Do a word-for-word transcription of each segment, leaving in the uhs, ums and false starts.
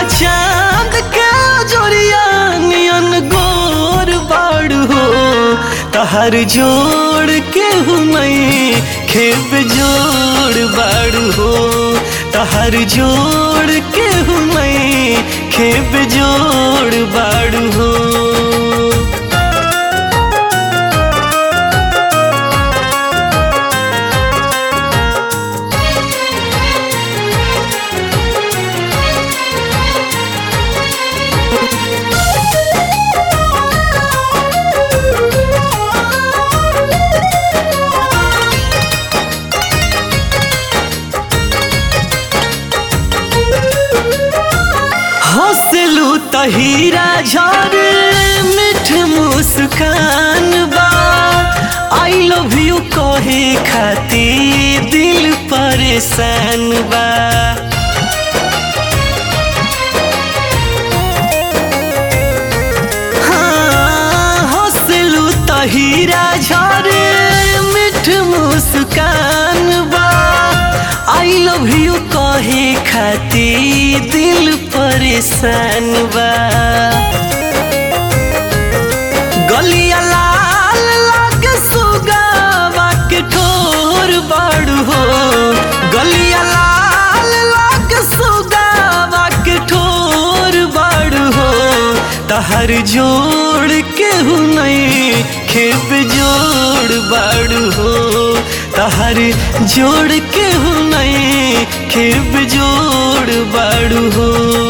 चांद के जोरिया नियन गोर बाड़ू हो तहर जोड़ के हुमई खेप जोड़ बाड़ू हो तहर जोड़ के हुमई खेप जोड़ बाड़ू हो। हंसलू तहीरा झरे मीठ मुस्कान बा आई लव यू कहे खाती दिल परेशान बा। हाँ हंसलू तहीरा झरे मीठ मुस्कान बा आई लव यू कहे खाती दिल परेशान बा। गलिया लाल लागे सुगावा के ठोर बाड़ू हो गलिया लाल लागे सुगावा के ठोर बाड़ू हो तहर जोड़ के हुनई खेप जोड़ बाड़ू हो तहर जोड़ के हुनई खेप जोड़ बाड़ू हो।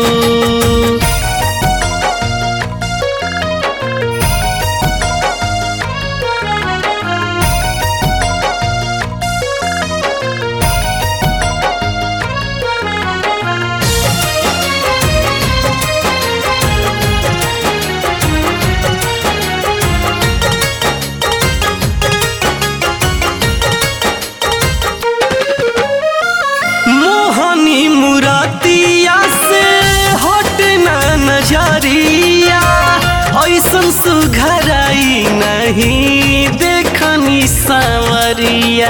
मुरातिया से हट ना नजरिया ऐसन सुघराई नहीं देखनी सांवरिया।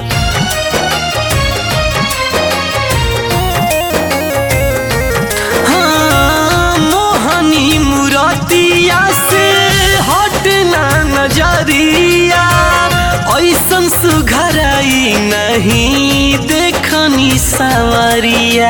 हाँ मोहनी मुरातिया से हट ना नजरिया ऐसन सुघराई नहीं देखनी सांवरिया।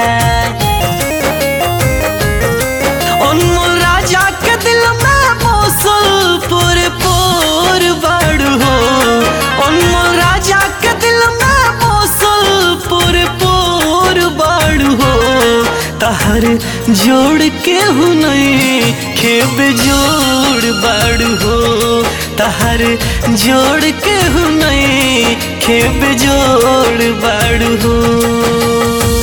अनमोल राजा के दिल में बसल पोर पोर बाड़ू हो अनमोल राजा के दिल में बसल पोर पोर बाड़ू हो तहर जोड़ के हुनई खेप जोड़ बाड़ू हो तहर जोड़ के हुनई खेप जोड़ बाड़ू हो।